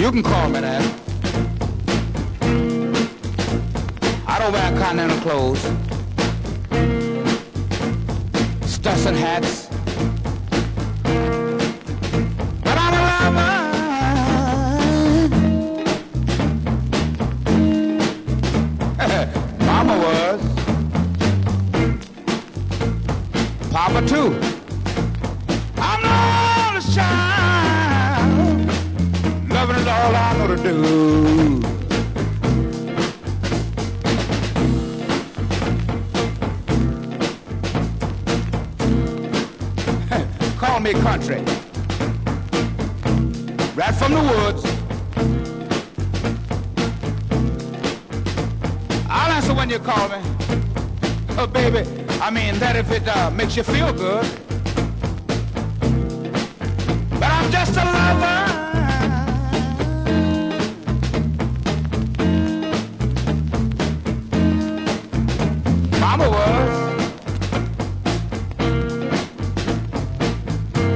You can call me that. I don't wear continental clothes, stuffs and hats. But I'm a lover. Mama was. Papa too. I'm the only child. Loving is all I know to do. Call me country. Right from the woods. I'll answer when you call me. Oh, baby, I mean that if it makes you feel good. But I'm just a lover.